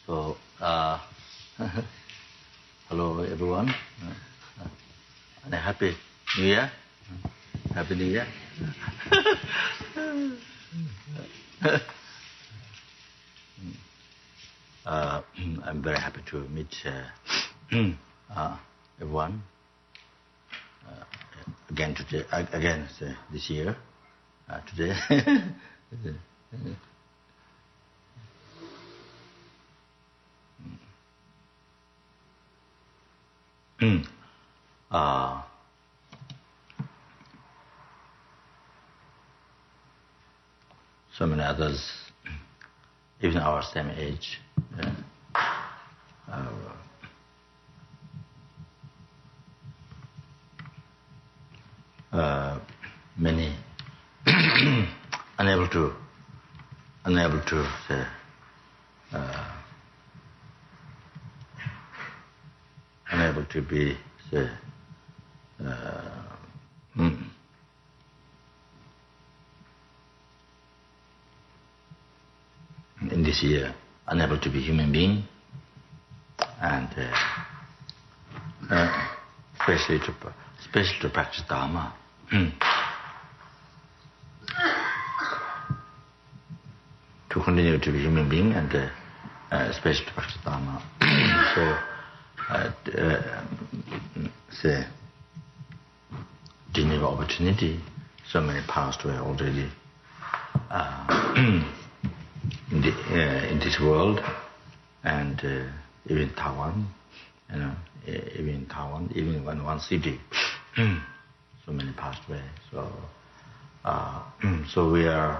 So, hello everyone, and a happy New Year. Happy New Year. I'm very happy to meet everyone again today. Again this year, today. So many others, even our same age, many unable to say, unable to be say, in this year, unable to be human being, and especially to practice Dharma. To continue to be human being and especially to practice Dharma. So, didn't have opportunity. So many passed away already in this world, and even Taiwan, even in Taiwan, even in one city, so many passed away. So, so we are.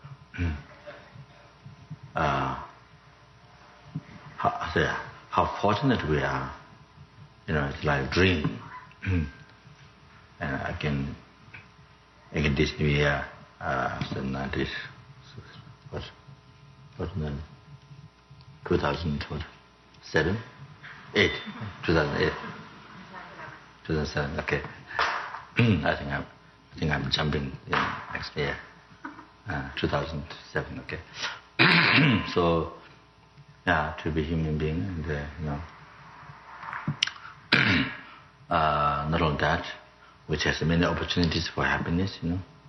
How fortunate we are, it's like a dream. And again this New Year, the 90s, what 2007, 2007. Okay. I think I'm jumping in next year, 2007. Okay. So, yeah, to be human being, and not only that, which has many opportunities for happiness,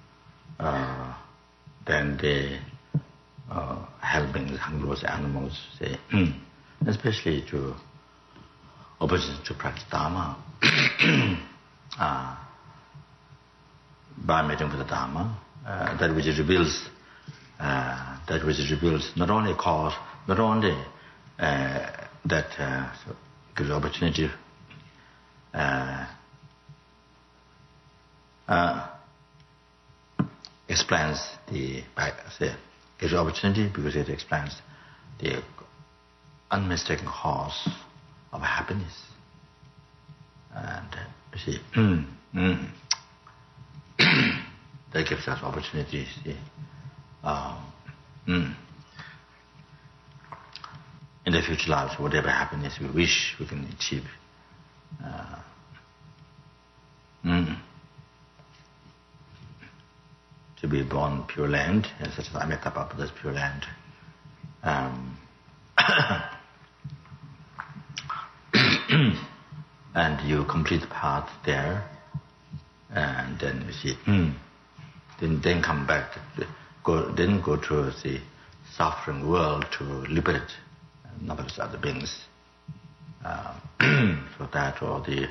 then the helping those animals, say, especially to opportunity to practice Dharma, by meeting with the Dharma, that which reveals not only cause, not only that gives opportunity explains gives opportunity because it explains the unmistaken cause of happiness, and you see, that gives us opportunities. In the future lives, whatever happiness we wish, we can achieve. To be born Pure Land, such as Amitabha Buddha's Pure Land. And you complete the path there, and then you see, then come back, go to the suffering world to liberate numberless other beings. So that or the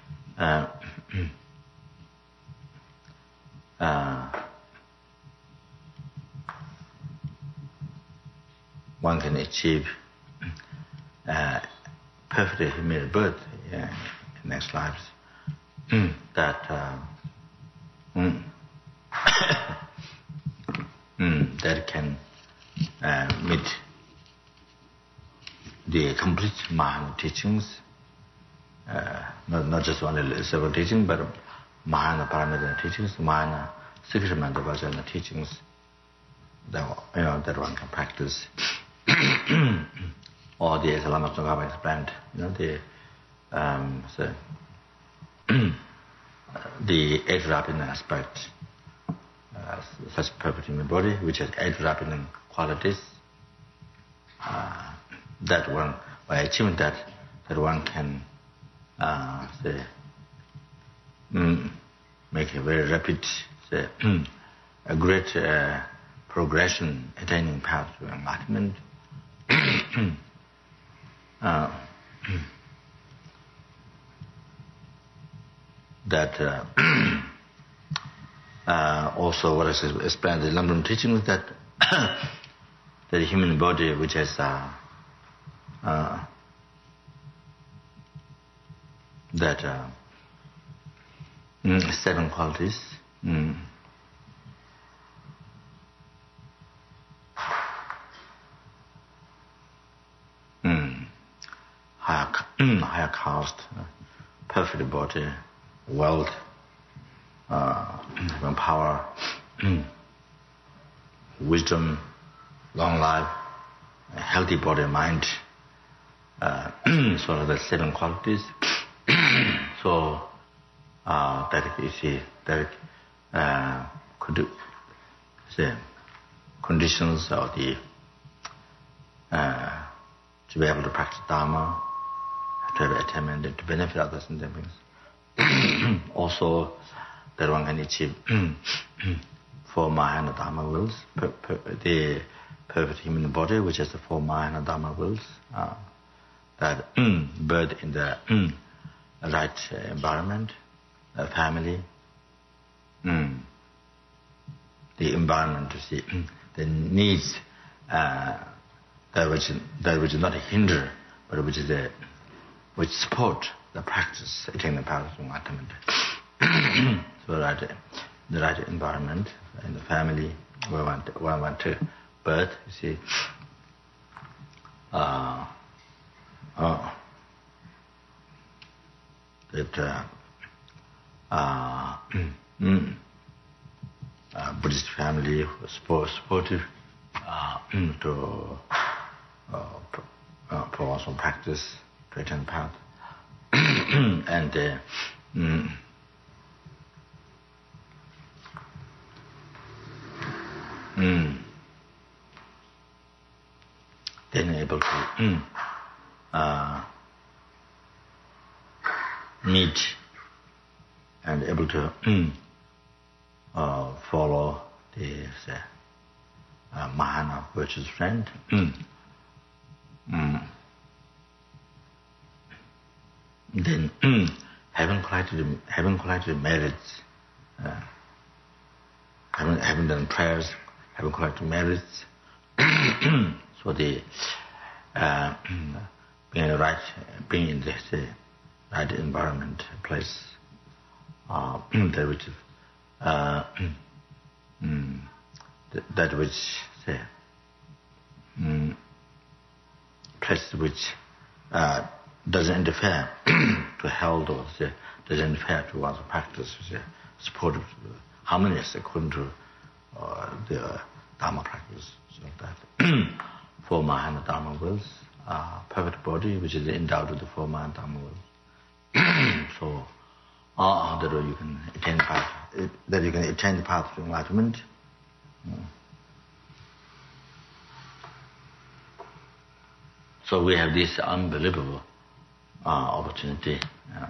one can achieve perfect human birth in next lives. That that can meet the complete Mahayana teachings, not just only several teachings, but Mahayana Paramita teachings, Mahayana Sikhismanta Vajrayana teachings, that one can practice. Or the Lama Tsongkhapa explained, the eight-rapid aspect, such perfect human body, which has eight rapid qualities, that one, by achieving that one can say, make a very rapid, say, a great progression, attaining path to enlightenment. That also what is explained in the London teaching is that the human body, which has that 7 qualities. Higher caste, perfect body, wealth, power, wisdom, long life, a healthy body and mind. So the 7 qualities. So that you see that could say conditions or the to be able to practice Dharma, to have attainment, to benefit others and things. Also, that one can achieve 4 Mahayana Dharma wills, the perfect human body, which has the 4 Mahayana Dharma wills, that birth in the right environment, family, the environment to see the needs that which is not a hinder, but which support the practice, attaining the path of enlightenment. So that the right environment in the family where one want to birth, you see, Buddhist family supportive to provide some practice to attain the path. And then able to meet and able to follow the Mahayana virtuous friend. Then having collected merits, having done prayers, having collected merits, so the being in the right environment, place, that which say place which doesn't interfere to health or say, doesn't interfere to one's practice, say, supportive, harmonious according to the Dharma practice. So that 4 Mahayana Dharma wills, perfect body which is endowed with the 4 Mahayana Dharma wills. So that way you can attain the path, that you can attain the path to enlightenment. So we have this unbelievable opportunity.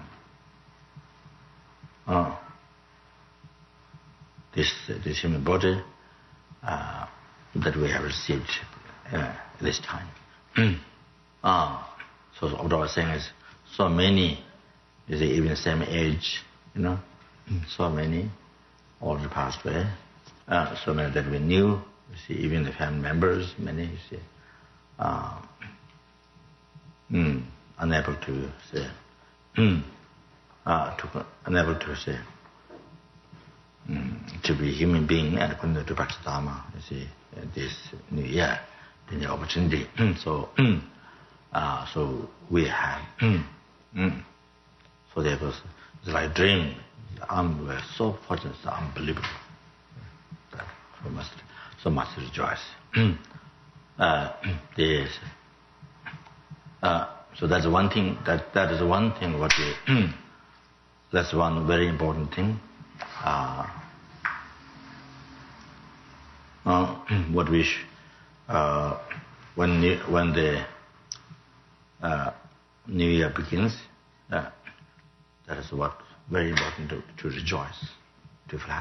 This human body that we have received this time. So what I was saying is, so many, is even the same age, so many already passed away. So many that we knew, you see, even the family members, many, you see, unable to say, unable to say, to be human being and continue to practice Dharma, you see, this new year, the new opportunity. So so we have, so therefore it's like a dream. We're so fortunate, it's unbelievable. So much rejoice. So that's one thing. That is one thing. What we that's one very important thing. What we when the New Year begins, that is what very important to rejoice, to feel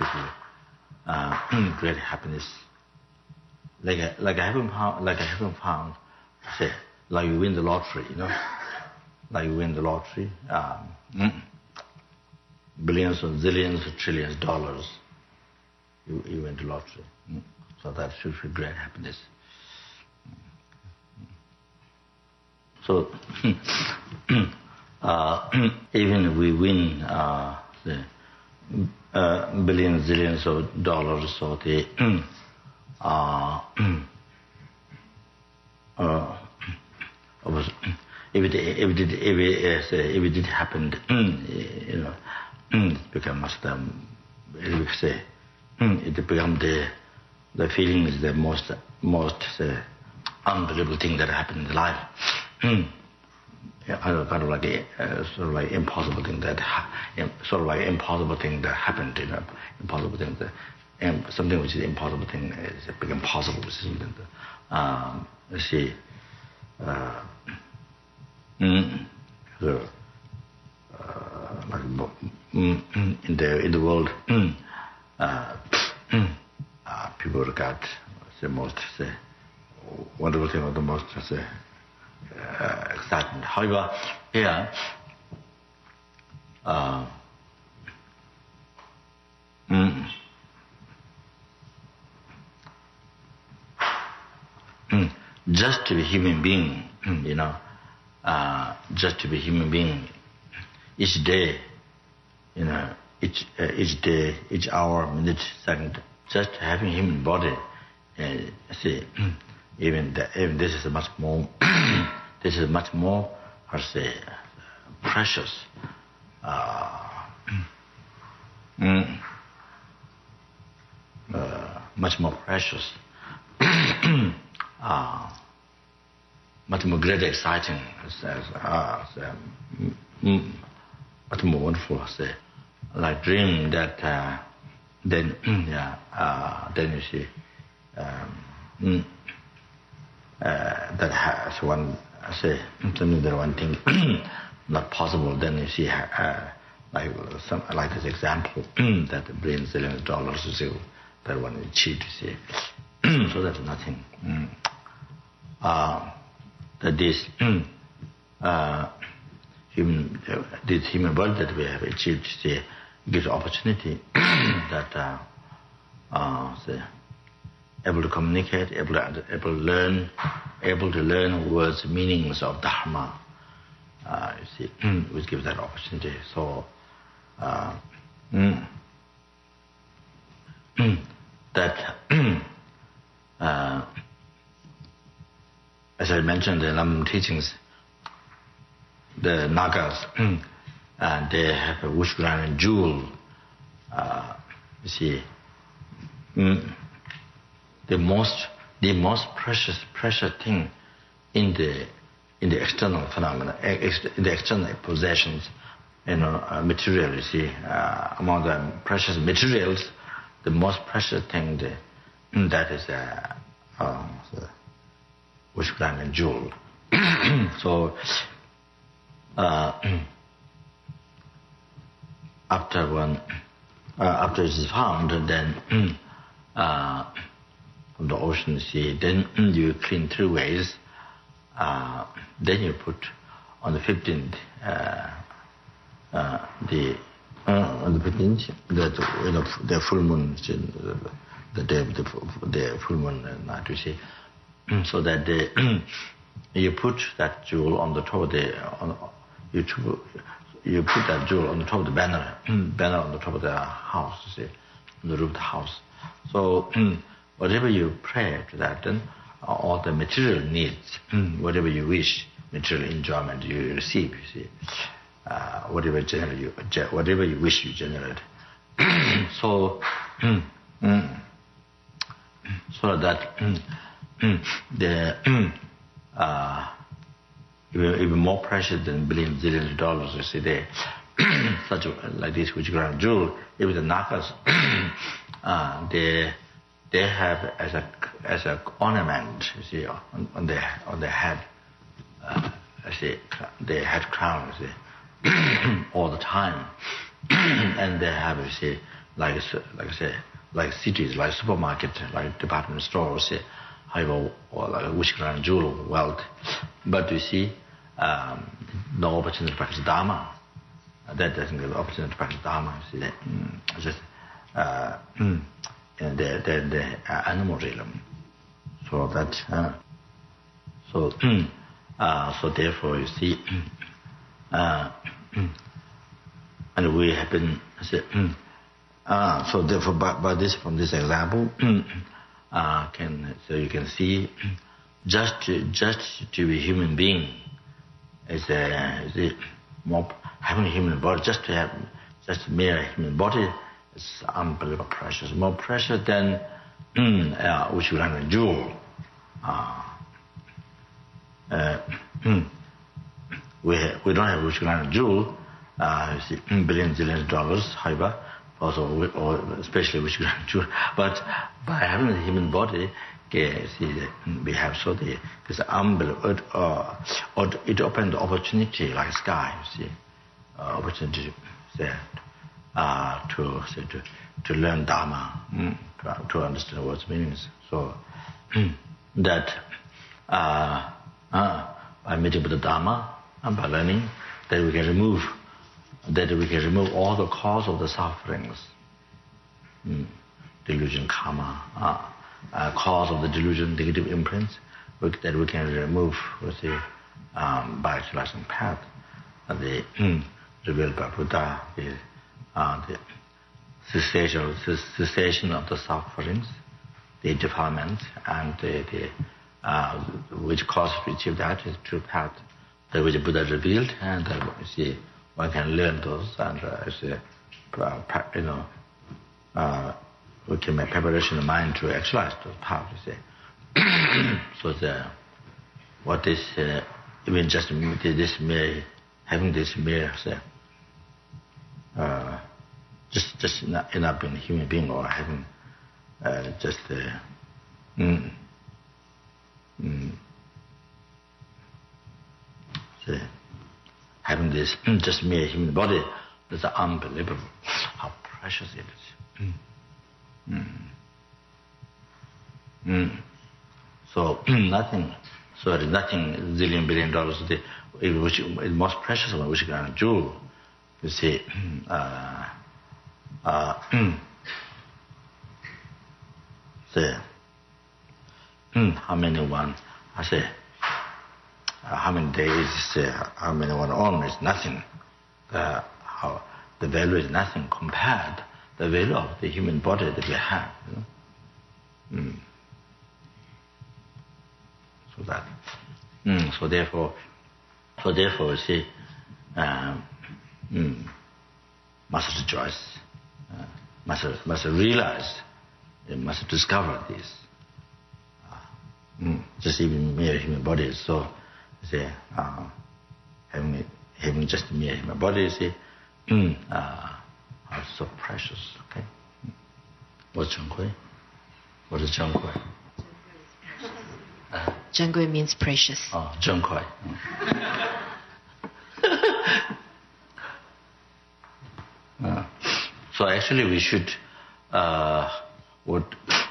great happiness. Like I haven't found, say, like you win the lottery, like you win the lottery, billions or zillions or trillions of dollars, you win the lottery. So that should feel great happiness. So even if we win the billions, zillions of dollars, or the if it did happen, it becomes it becomes the feeling is the most unbelievable thing that happened in life. Kind of like sort of like impossible thing that impossible thing that happened. Impossible thing that something which is impossible thing is become possible. Which is something that see. Like in the world, people regard the most wonderful thing or the most excitement. However, here, just to be human being, just to be human being, each day, each day, each hour, minute, second, just having human body, even this is much more, precious. Much more precious. Much more great, exciting, much more wonderful. Like dream that then you see that has one one thing not possible. Then you see like this example that brings $1 billion to see that one achieved. You see, so that's nothing. That this human body that we have achieved, gives opportunity that able to communicate, able to learn words, meanings of Dharma. You see, which gives that opportunity. So that as I mentioned in Lam teachings, the Nagas, and they have a Wushgran jewel. You see, the most precious thing in the external phenomena, in the external possessions, material. You see, among the precious materials, the most precious thing that is Wushgran jewel. So. After it is found, then from the ocean sea, then you clean 3 ways. Then you put on the 15th, on the 15th, the full moon, the day of the full moon night. You see, so that you put that jewel on the top of you put that jewel on the top of the banner on the top of the house, you see, on the roof of the house. So whatever you pray to that, then all the material needs, whatever you wish, material enjoyment you receive, you see, whatever you wish you generate. So that even more precious than billions, zillions of dollars, you see, such like this Wushgran jewel, even the Nagas, they have as a ornament, you see, on their head, see, they had crowns, see, all the time. And they have, you see, like cities, like supermarkets, like department stores, see, or like wishing around jewel wealth. But you see, no opportunity to practice Dharma. That doesn't give opportunity to practice Dharma. You see, just in the animal realm. So that, so therefore, you see, and we have been, so therefore, by this, from this example, so you can see, just to be a human being is more having a human body. Just to have just a mere human body is unbelievable precious, more precious than which we learn a jewel. We don't have which learn a jewel. You see, billions of dollars, however, also, or especially which learn a jewel. But by having a human body, see, we have so this unbelievable. It opens the opportunity like sky. You see, opportunity to learn Dharma, to understand what it means. So that by meeting with the Dharma and by learning, that we can remove all the cause of the sufferings, delusion, karma, cause of the delusion, negative imprints, that we can remove, by actualizing path, the revealed by Buddha, the cessation of the sufferings, the defilements, and which cause to achieve that is true path, that which Buddha revealed, and one can learn those, and we can make preparation of mind to actualize those paths. So what is even just this mere having this mere just not being a human being or having just having this just mere human body is unbelievable how precious it is. So nothing, zillion billion dollars, which is most precious one, which is a jewel. You see, how many one? I say, how many days? How many one on is nothing. How the value is nothing compared the value of the human body that we have. So that. So therefore, you see, must rejoice, must realize, must discover this. Just even mere human body is so, having just a mere human body, you see, are so precious. Okay. What's Zhengui? What is Zhengui? Zhengui means precious. Oh, Zhengui. So actually we should, what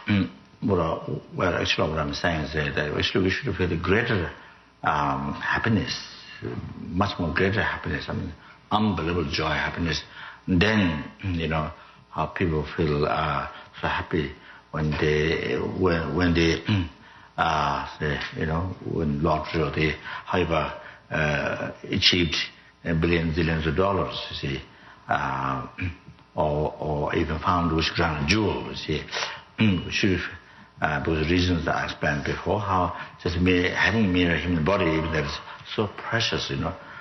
I'm saying is that actually we should feel a greater happiness, much more greater happiness, unbelievable joy, happiness, than, how people feel so happy when they when lottery or they however achieved billions of dollars, you see, or even found which crown jewel, you see, should those reasons that I explained before, how just having a mere human body, even that is so precious,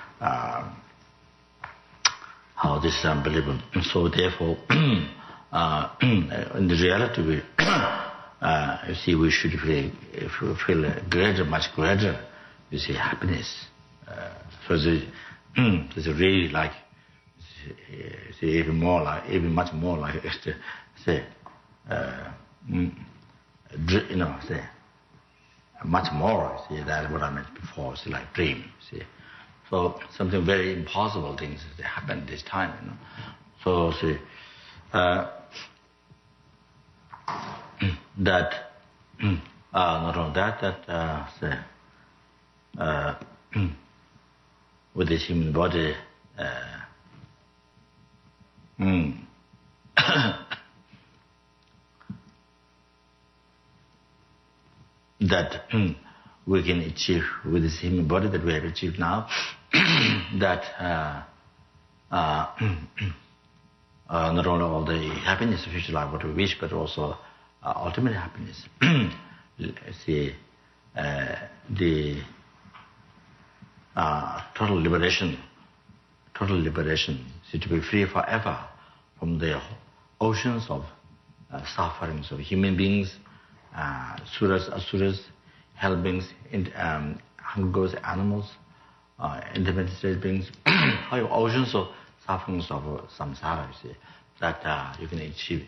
how this is unbelievable. So therefore, in the reality, you see, we should feel greater, much greater, you see, happiness. So it's really like, see, even much more like, say, much more, see, than what I meant before, see, like dream, see. So something very impossible things happen this time, So see, that not only that say, with this human body, that we can achieve with this human body that we have achieved now, that not only all the happiness of future life what we wish, but also ultimate happiness. See, the total liberation, see, to be free forever from the oceans of sufferings of human beings, suras, asuras, hell beings, hunger goes, animals, intermittent state beings, oceans of sufferings of samsara, you see, that you can achieve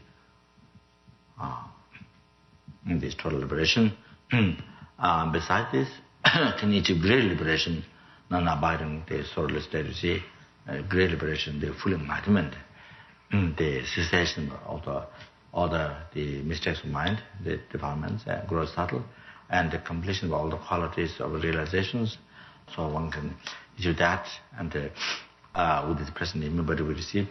in this total liberation. Besides this, can achieve great liberation, non-abiding, the sorrowless state, you see, great liberation, the full enlightenment, the cessation of the mistakes of mind, the defilements, gross subtle, and the completion of all the qualities of realizations. So one can achieve that, and with this present everybody will receive.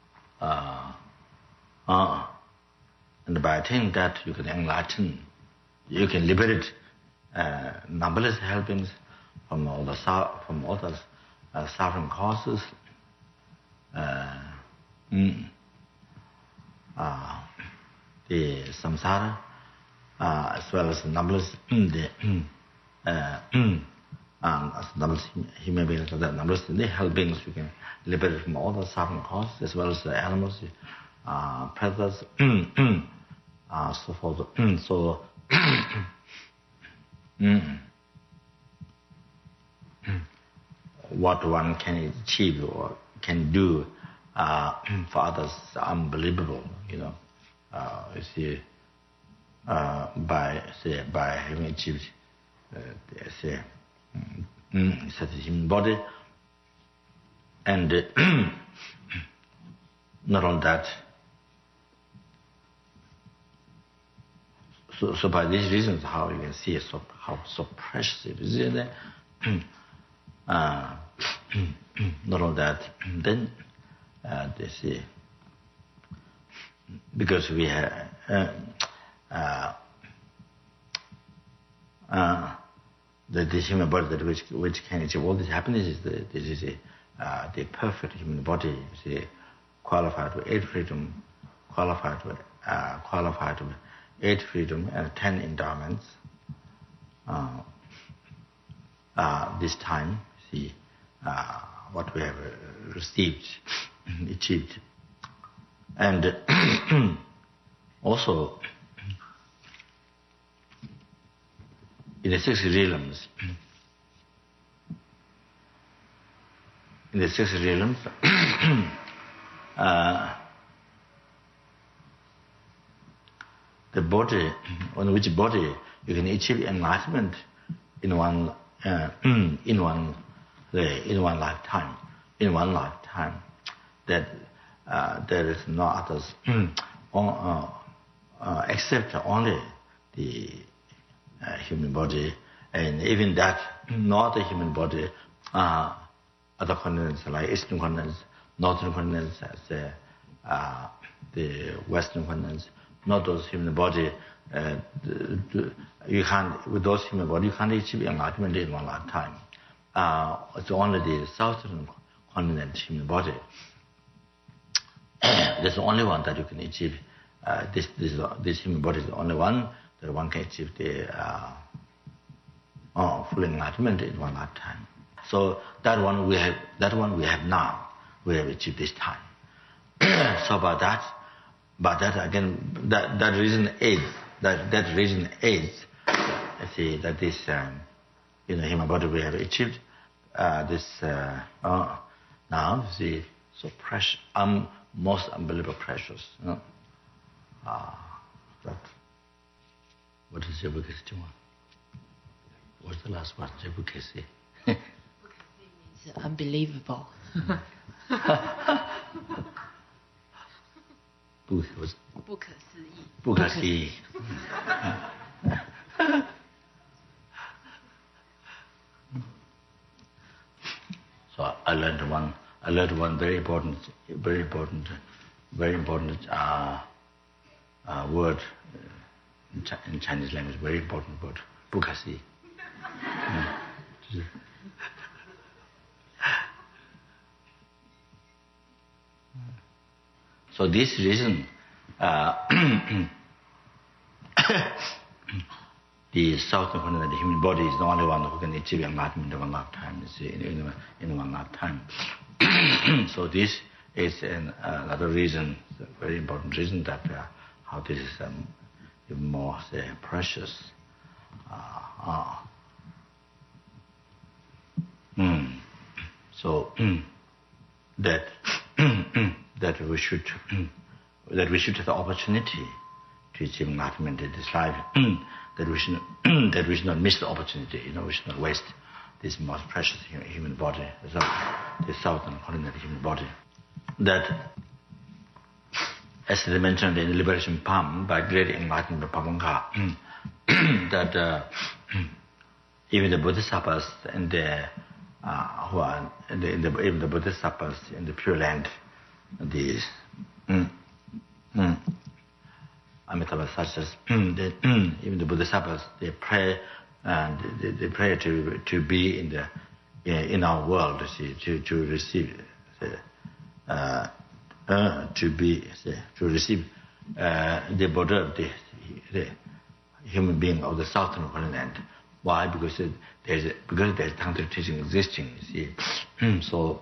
And by attaining that, you can enlighten, you can liberate numberless helpings from all the suffering causes. The samsara, as well as numberless numberless human beings, numberless the hell beings, you can liberate from all the suffering causes, as well as the animals, predators, so forth. So what one can achieve or can do for others is unbelievable, You see, by having achieved such a human body, and not only that. So by these reasons, how you can see how so precious it is. Not only that, then they say, because we have the human body that which can achieve all this happiness is the perfect human body, qualified with 8 freedom, qualified with 8 freedom and 10 endowments. This time, see what we have received, achieved, and also in the 6 realms. In the 6 realms, the body, on which body you can achieve enlightenment in one lifetime. In one lifetime, that there is no others except only the human body, and even that, not the human body. Other continents like Eastern continents, Northern continents, the Western continents, not those human body. You can't, with those human body, you can't achieve enlightenment in one lifetime. It's only the Southern continent human body. There's the only one that you can achieve. This human body is the only one that one can achieve the full enlightenment in one lifetime. So that one we have now. We have achieved this time. So by that again, that reason aids. That reason aids. See that this human body we have achieved this now. See, so precious, most unbelievable precious. That. What is Jebukesi? What's the last word? Jebukesi. unbelievable. 不可思议。不可思议。So I learned one very important word in Chinese language, very important word, 不可思议。So this reason, the southern continent, the human body is the only one who can achieve enlightenment in one lifetime, in one lifetime. So this is another reason, a very important reason that how this is even more precious. So that we should have the opportunity to achieve enlightenment in this life. That we should not miss the opportunity. We should not waste this most precious human body, the southern continent human body. That, as they mentioned in the Liberation Poem by great enlightened Pavanka, that even the Bodhisattvas and even the Bodhisattvas in the Pure Land, these Amitabha Sachas, even the Bodhisattvas, they pray and they pray to be in our world, to receive the Buddha, the human being of the southern continent. Why? Because there's tantric teaching existing. You see, so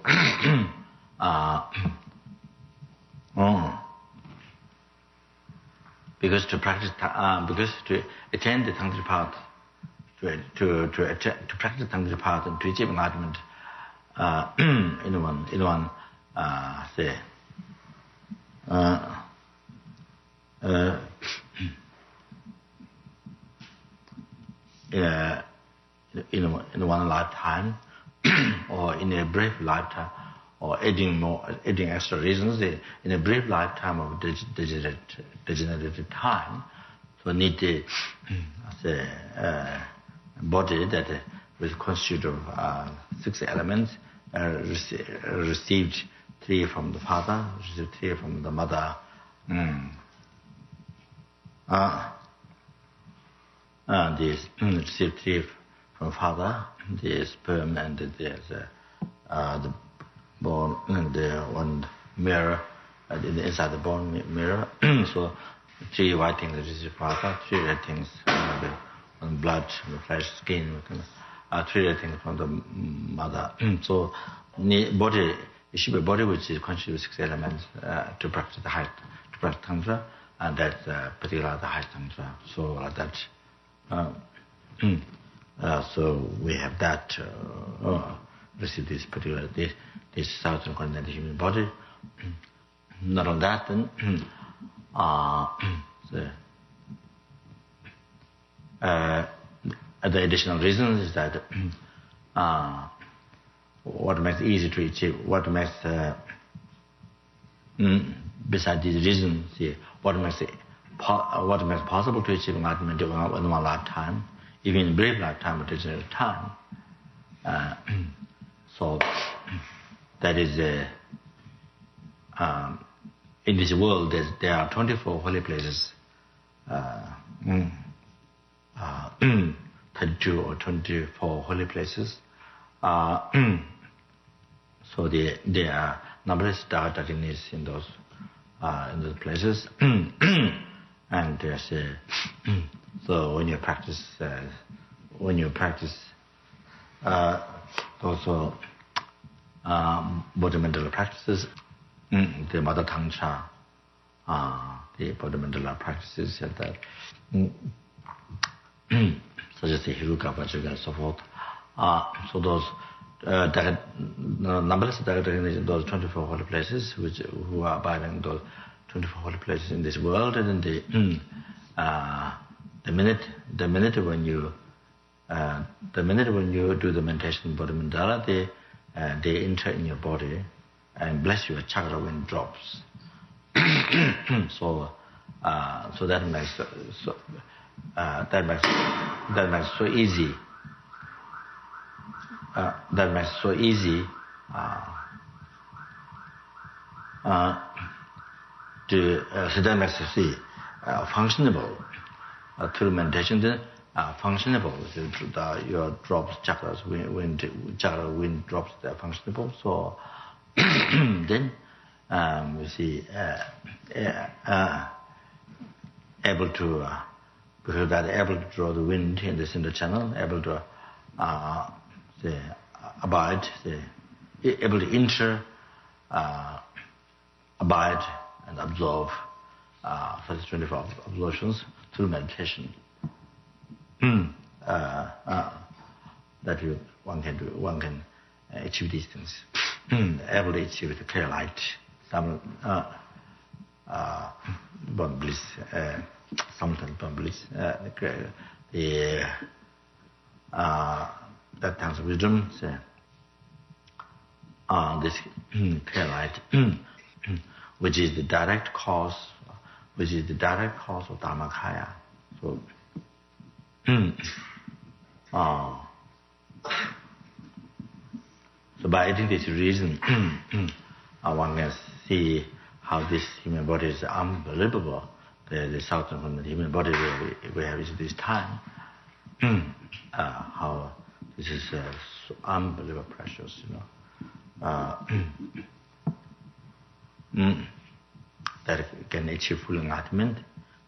because to practice, because to attain the tantric path, to practice the tantric path and to achieve enlightenment, in one in one lifetime, or in a brief lifetime, or adding extra reasons, in a brief lifetime of degenerated time, so need a body that was constituted of 6 elements, received 3 from the father, received 3 from the mother, received 3 from father, the sperm, and there's the bone, and the one mirror, inside the bone mirror. So 3 white things received father, 3 red things on blood, the flesh, skin, 3 red things from the mother. So body, it should be a body which is constituted 6 elements to practice the highest, to practice tantra, and that's particularly the highest tantra. So like that. So we have that, receive this particular, this southern continental human body. Not only that, then, the additional reason is that what makes it easy to achieve, what makes, besides these reasons, what makes possible to achieve enlightenment in one lifetime, even in brief lifetime, but it's a time. So that is in this world there are 24 holy places, 32 or 24 holy places. So there are numberless deities in those places. And so when you practice also Bodhimandala practices, the Mother Tantra, the Bodhimandala practices, that such as the Hiruka, Vajraga, and so forth. So those numberless deities in those 24 holy places, who are abiding those 24 holy places in this world, and then the minute when you do the meditation Bodhimandala, they enter in your body and bless your chakra wind drops. So that makes so easy. That makes so easy so that makes it functionable through meditation. Then functionable. Your drops, chakras, chakra wind drops, they are functionable. So then you see able to because that able to draw the wind in the center channel, able to abide, able to enter, abide and absorb for the 24 absorptions through meditation. That one can do. One can achieve these things. Able to achieve the clear light, some born bliss, sometimes born bliss. That times of wisdom. This clear light, which is the direct cause, of Dharmakaya. So. So by adding this reason, one can see how this human body is unbelievable. The substance from the human body we have is this time. How this is so unbelievable precious, that can achieve full enlightenment.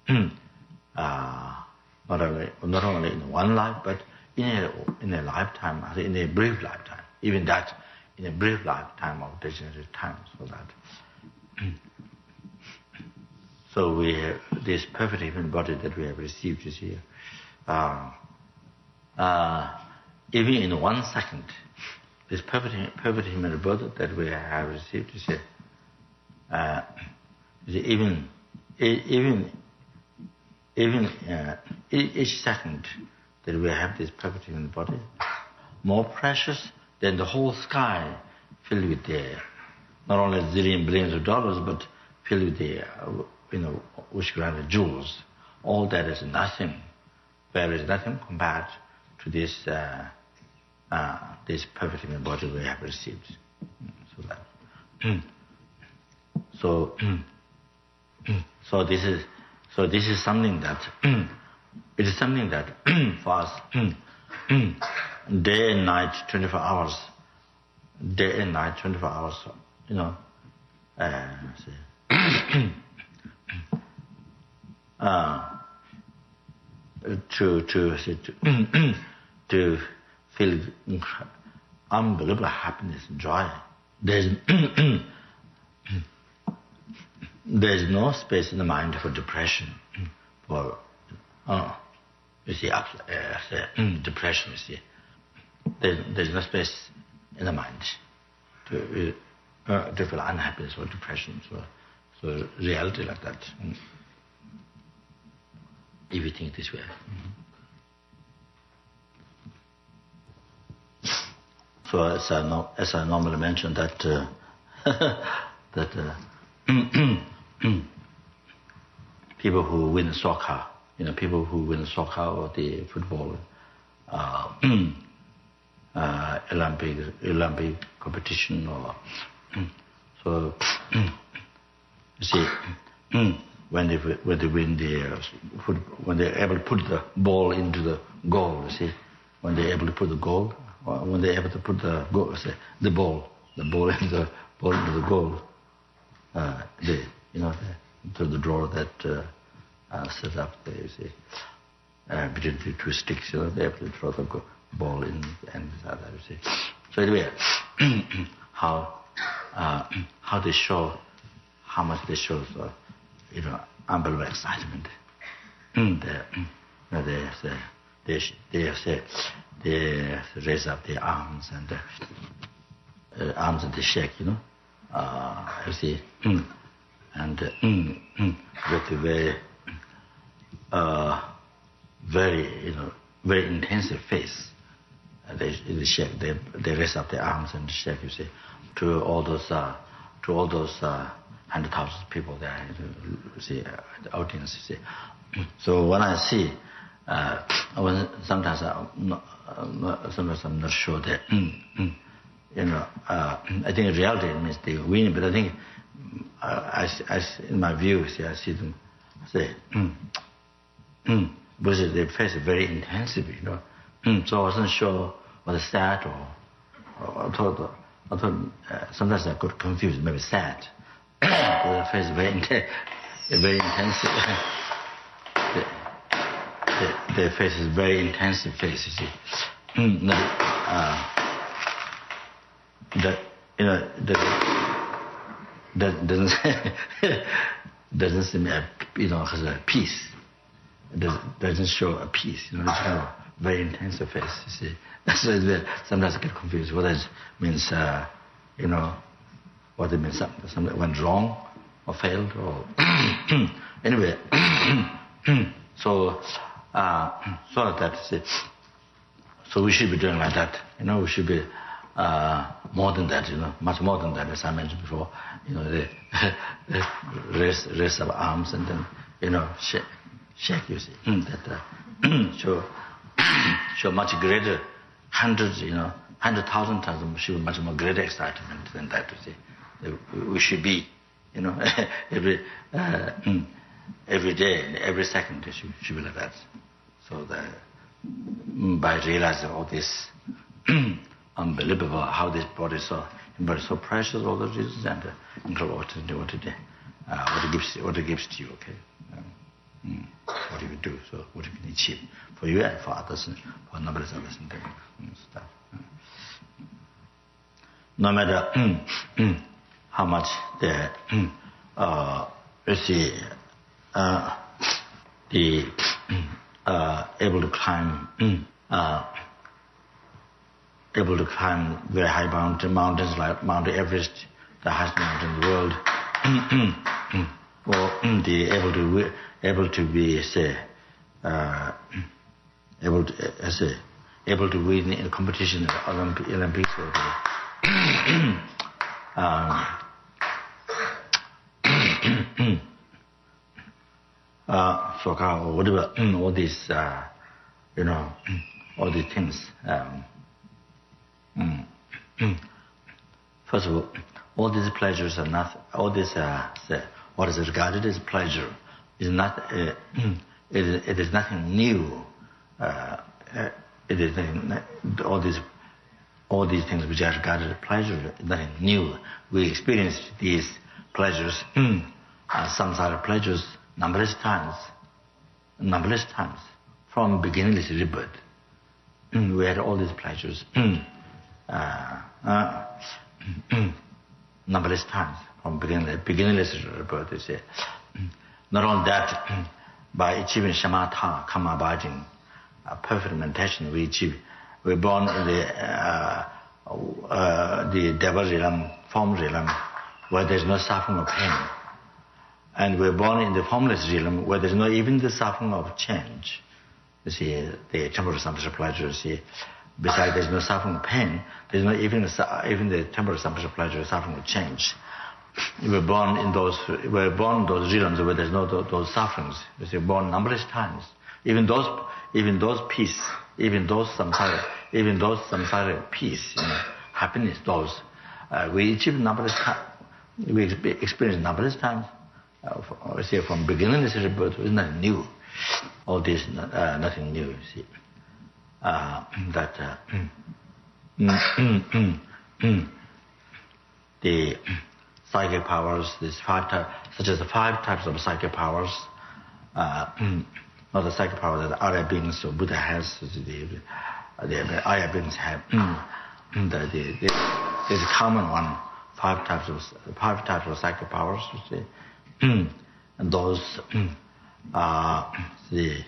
Not only in one life, but in a lifetime, in a brief lifetime. Even that, in a brief lifetime of degenerative time, so we have this perfect human body that we have received this year. Even in 1 second, this perfect human body that we have received this year, even each second that we have this perfect human body, more precious than the whole sky filled with not only billions of dollars, but filled with which granted jewels. All that is nothing. There is nothing compared to this this perfect human body we have received. So this is something that it is something that for us day and night 24 hours, to feel unbelievable happiness and joy. There's no space in the mind for depression, for depression. You see, there's no space in the mind to feel unhappiness or depression. So reality like that. If you think this way. So as I normally mention that people who win soccer, or the football, Olympic competition, or so you see, when they win when they're able to put the ball into the goal, you see, when they're able to put the goal, or when they're able to put the ball into the goal, through the drawer that set up there, you see, between the two sticks, they're able to throw the ball in and that, you see. So anyway, how they show, how much they show, unbelievable excitement. They raise up their arms and they shake, you see, and with a very intensive face, they shake, they raise up their arms and shake, you see, to all those 100,000 people there, you see, the audience, you see. So when I see, sometimes I'm not sure that, I think in reality it means they win, but I think, in my view, see, I see them say, because they face it very intensively, so I wasn't sure whether sad or I thought sometimes I got confused, maybe sad. Because they face very intensive. Their face is very intensive face, you see. That doesn't seem has a peace. It doesn't show a peace, it's kind of very intensive face, you see. So sometimes I get confused what it means, what it means, something went wrong or failed or anyway. So that's it. So we should be doing like that, we should be more than that, much more than that, as I mentioned before. They raise up arms and then, shake, you see. That show much greater, hundreds, 100,000 times, show much more greater excitement than that, you see. We should be, every day, every second, should be like that. So by realizing all this unbelievable, how this body is so precious, all the reasons, and incredible what it gives to you, okay? What do you do? So what you can achieve for you and for others, and for numerous others, and stuff. No matter how much they're able to climb very high mountains like Mount Everest, the highest mountain in the world, or they able to be able to win in a competition in the Olympics or soccer or whatever, all these all these things. First of all these pleasures are not, all this what is regarded as pleasure is not, it is nothing new. It is nothing, all these things which are regarded as pleasure is nothing new. We experienced these pleasures, samsara pleasures, numberless times, from beginningless rebirth. We had all these pleasures, numberless times from beginningless rebirth. You see. Not only that, by achieving shamatha, karma abiding, perfect meditation, we're born in the devil realm, form realm, where there's no suffering or pain. And we're born in the formless realm, where there's no even the suffering of change. You see, the temporal samsara pleasure, you see, besides there's no suffering of pain, there's not even the temporal samsara pleasure, suffering of change. We're born in those realms where there's no those sufferings. You see, born numberless times. Even those peace, even those samsara peace, happiness, those we achieve numberless times. We experience numberless times. See, from beginningless rebirth, it's nothing new. All this, nothing new. You see, the psychic powers, such as the 5 types of psychic powers, not the psychic power that Arya beings or Buddha has, the Arya beings have. There's a common one, 5 types of psychic powers, you see. And those are the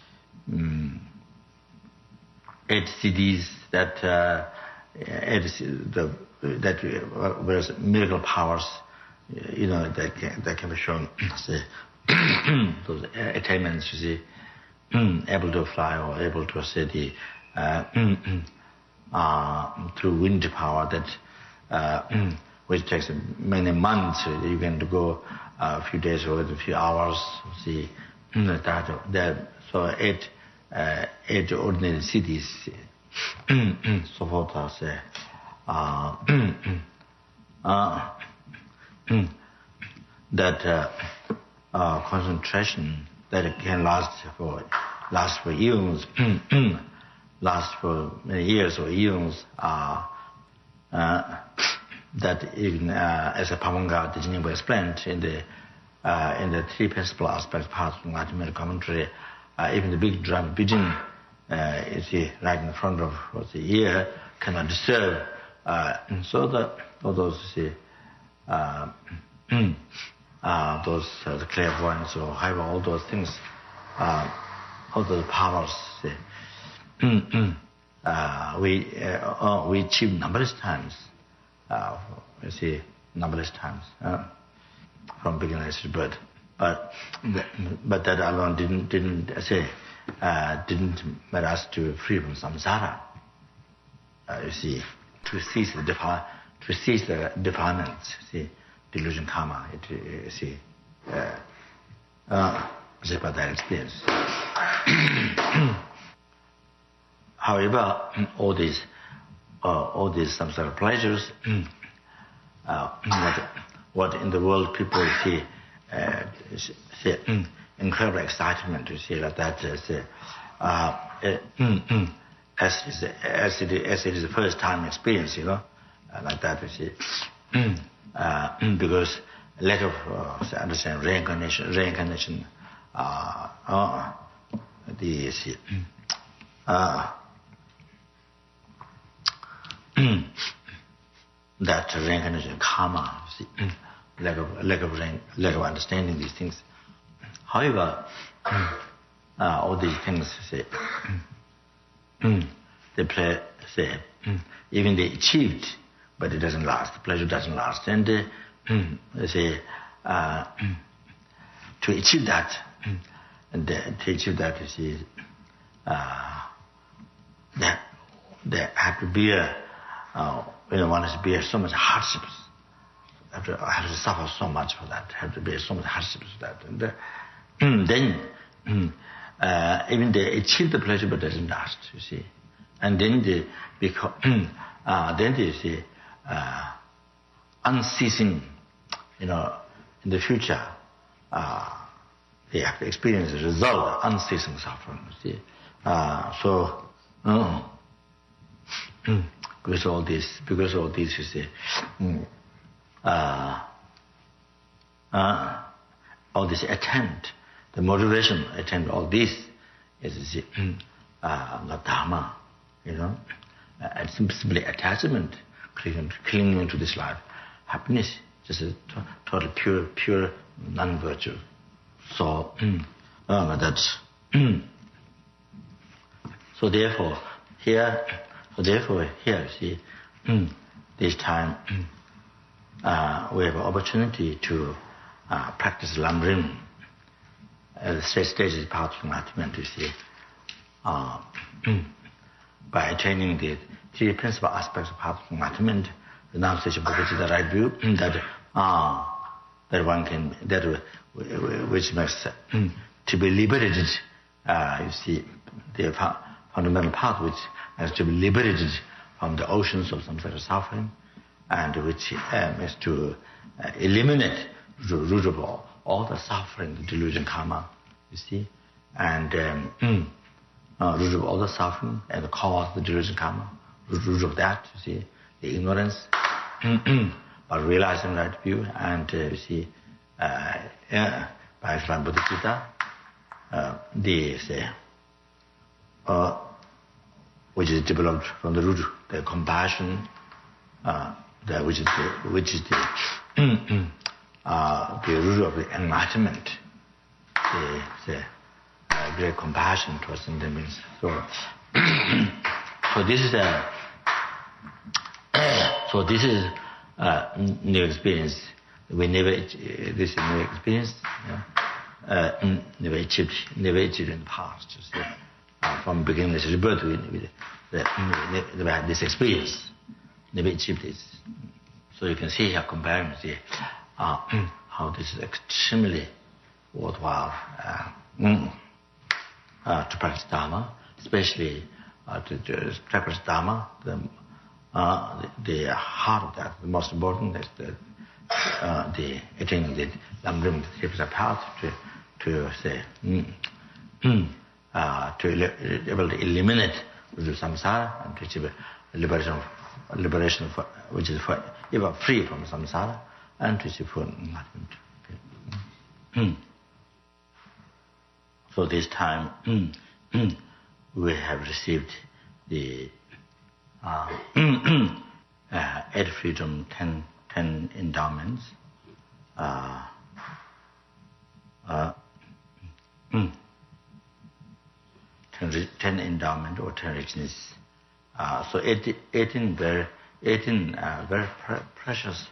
8 CDs that whereas miracle powers, that can be shown. Say, those attainments, you see, able to fly or able to say through wind power that which takes many months. You can go a few days or a few hours. See that so eight ordinary cities, so forth. That concentration that can last for eons, last for many years or eons. That even as a Pamanga Dijinbo explained in the three principal aspects part of the Enlightenment commentary, even the big drum beating you see right in front of the ear cannot disturb. So that all those the clairvoyance or however all those things, all those powers, we achieve numberless times. You see, numberless times from beginner's birth, but that alone didn't make us to free from samsara. You see, to cease the defilements. See, delusion, karma. You see, just about that experience. However, all these samsara pleasures, what in the world people see incredible excitement to see like that, as it is the first time experience, like that, you see, because lack of understand reincarnation, that reincarnation, karma, see, lack of understanding these things. However, all these things say they play, say even they achieved, but it doesn't last. The pleasure doesn't last, and they say to achieve that, you see, they have to bear. One has to bear so much hardships. Have to suffer so much for that. Have to bear so much hardships for that. And then even they achieve the pleasure, but it doesn't last. You see, and then then they see unceasing. In the future, they have to experience the result of unceasing suffering. You see, because all this, you see, all this attempt, the motivation, all this is not dharma, it's simply attachment, clinging to this life. Happiness, just a total pure non-virtue. So, that's. So therefore, here, you see, this time we have an opportunity to practice Lamrim as the stages part of enlightenment, you see, by attaining the three principal aspects of path of enlightenment, the renunciation, bodhicitta, right view, that one can, which makes to be liberated, you see, the fundamental path which has to be liberated from the oceans of samsara suffering, and which is to eliminate the root of all the suffering, the delusion, karma, you see, and root of all the suffering and the cause of the delusion, karma, root of that, you see, the ignorance, but realizing right view, and you see, by Shrine Bodhicitta, which is developed from the root, the compassion, which is the root of the enlightenment, the great compassion towards sentient beings. So this is new experience. We never this is new experience. Never achieved in the past. From beginningless rebirth, never had this experience, never achieved this. So you can see here, comparing, see how this is extremely worthwhile to practice Dharma, especially to practice Dharma. The heart of that, the most important is the attaining the Lamrim, the Triple path to say to able to eliminate the samsara and to achieve liberation which is ever free from samsara and to achieve full enlightenment. So this time we have received the 8 freedom, 10 endowments, 10 endowment or 10 richness. So 18 very precious,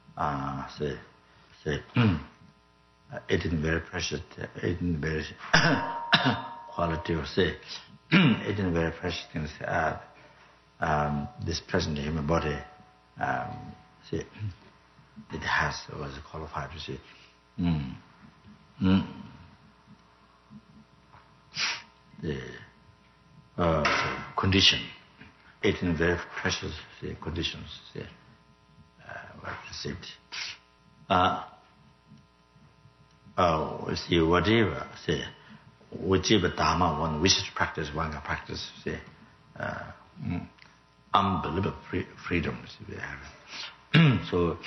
18 very precious, 18 very quality of 18 very precious things. This present human body, it has was qualified to say. The condition, 18 very precious conditions were received. Whatever, whichever Dharma one wishes to practice, one can practice, unbelievable freedoms we have. So,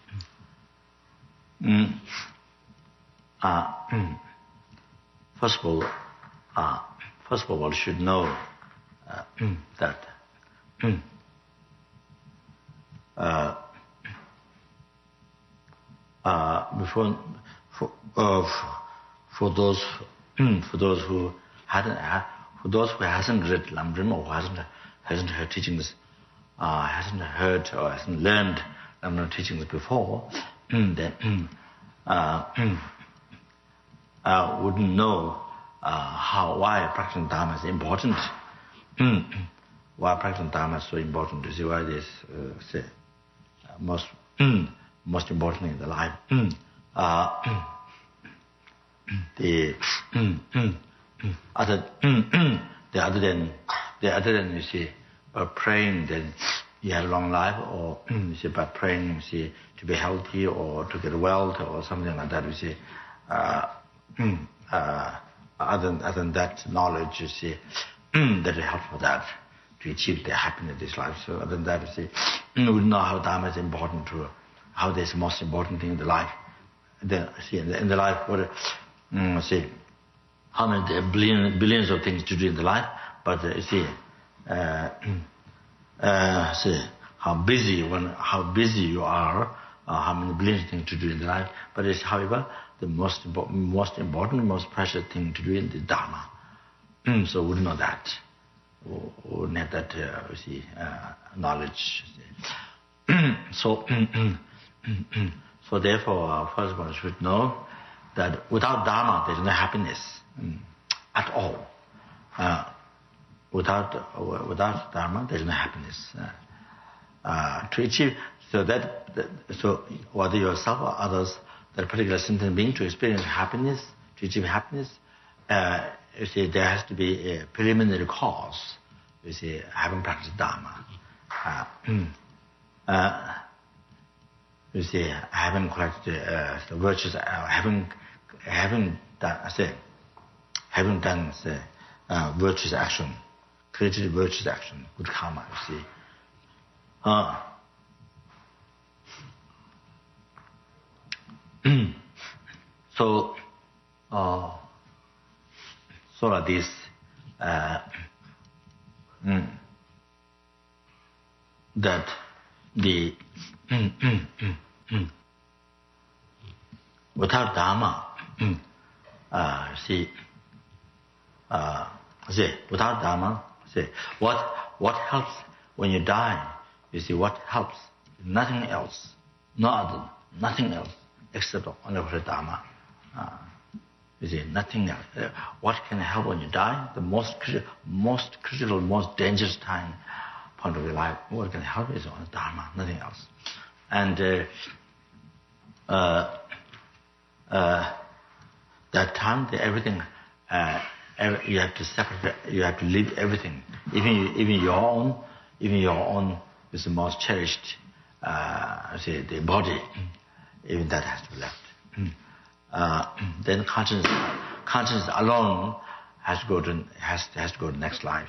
first of all, one should know that for those who hasn't read Lamrim or hasn't heard teachings, hasn't heard or hasn't learned Lamrim teachings before, then wouldn't know why practicing Dharma is important. Why practicing Dharma is so important. You see why this most important in the life. The other than you see praying then you have a long life, or you see by praying you see to be healthy or to get wealth or something like that, you see other than that knowledge, you see that will help for that to achieve the happiness in this life. So other than that, you see we know how Dharma is important to how this is the most important thing in the life. In the life, what see how many billions of things to do in the life, but see how busy you are, how many billions of things to do in the life. But it's, however, the most important, most precious thing to do in the Dharma. So we know that. We wouldn't have that knowledge. So therefore, first one should know that without Dharma there is no happiness at all. Without Dharma there is no happiness. To achieve so whether yourself or others, that particular sentient being, to experience happiness, to achieve happiness, you see there has to be a preliminary cause. You see, having practiced Dharma. You see, having collected the virtues, having done virtuous action, created virtuous action, good karma. You see, so like this. That the without Dharma, without Dharma, what helps when you die? You see, what helps? Nothing else, nothing else except only for Dharma. You see, nothing else. What can help when you die? The most critical, most dangerous point of your life. What can help is on Dharma, nothing else. And that time, everything, you have to sacrifice. You have to leave everything, even your own is the most cherished. Say the body, even that has to be left. Then conscience alone has to go to the next life.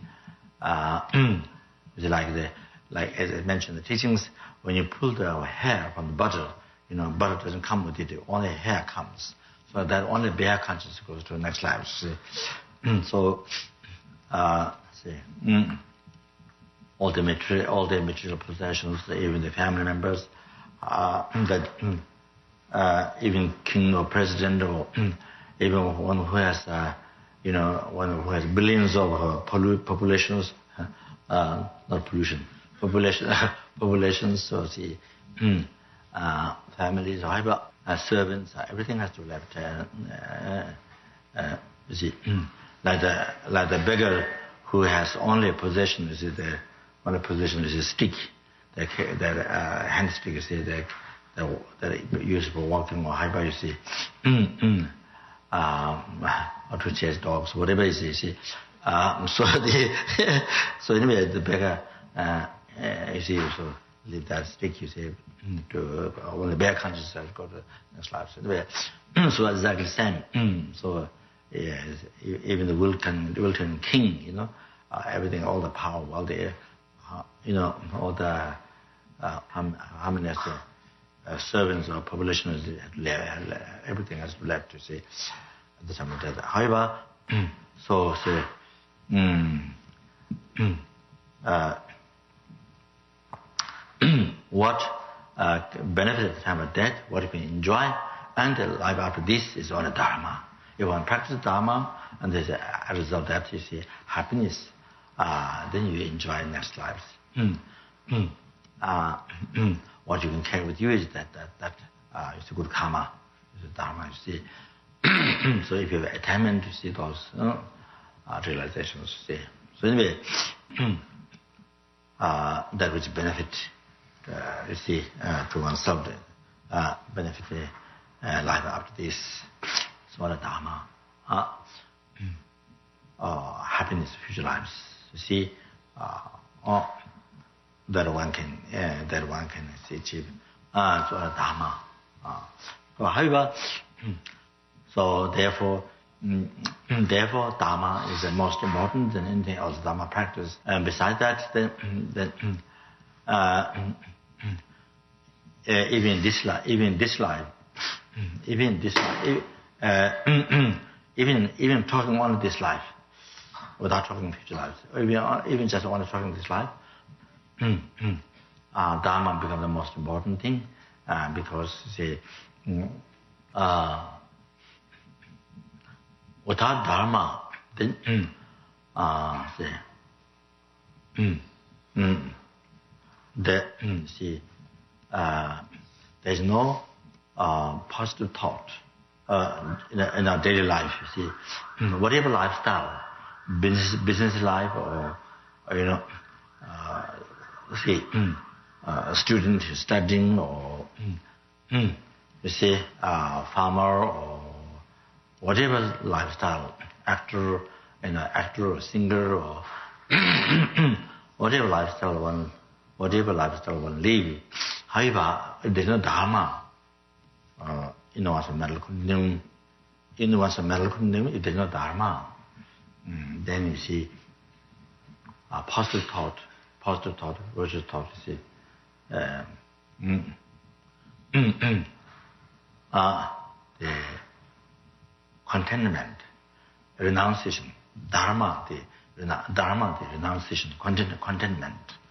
It's like as I mentioned, the teachings, when you pull the hair from the butter, butter doesn't come with it, only hair comes. So that only bare consciousness goes to the next life. So, all the material possessions, even the family members, even king or president, or even one who has, one who has billions of populations, not pollution, populations. So families, servants, everything has to be left. You see, like the beggar who has only a possession, the only possession is a stick, that hand stick, you see, that used for walking or hyper, you see, or to chase dogs, whatever it is, you see. So anyway, the beggar, you see, so leave that stick, you see, to when the bare consciousness go to the next life. So anyway, so exactly the same. So yes, even the Wilton king, everything, all the power, all the, all the how many servants or population, everything has left, you see, at the time of death. However, what benefit at the time of death, what you can enjoy, and the life after this is on a Dharma. If one practices Dharma, and there's a result of that, you see, happiness, then you enjoy next lives. What you can carry with you is that it's a good karma, it's a Dharma, you see. So if you have attainment, you see those realizations, you see. So anyway, that which benefit, you see, to oneself, benefit life after this, so what a Dharma, happiness, future lives, you see, that one can achieve, so a Dharma. So however, so therefore Dharma is the most important than anything else, Dharma practice. And besides that, then even this life, even talking only this life, without talking future lives, even just only talking this life, Dharma becomes the most important thing, because without Dharma, then there's no positive thought in our daily life. You see, whatever lifestyle, business life, or student studying, or you see, farmer, or whatever lifestyle, actor or singer, or whatever lifestyle one live. However, if there's no Dharma, one's mental condition, if there's no Dharma, then you see, positive thought, virtuous thought, you see, the contentment, renunciation, Dharma, the renunciation, contentment.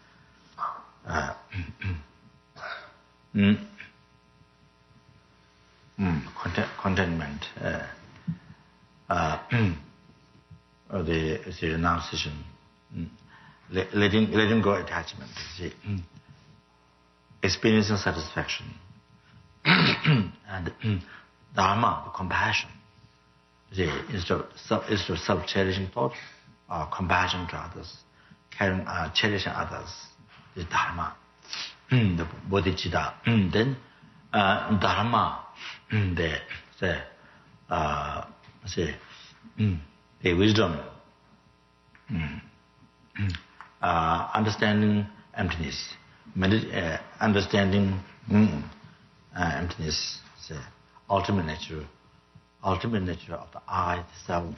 Contentment, the renunciation, letting go attachment, you see, experiencing satisfaction, and Dharma, the compassion, See, instead of self-cherishing thought, compassion to others, caring, cherishing others, the dharma, the bodhicitta. Then dharma, the wisdom, understanding emptiness, understanding emptiness, ultimate nature of the I, the self,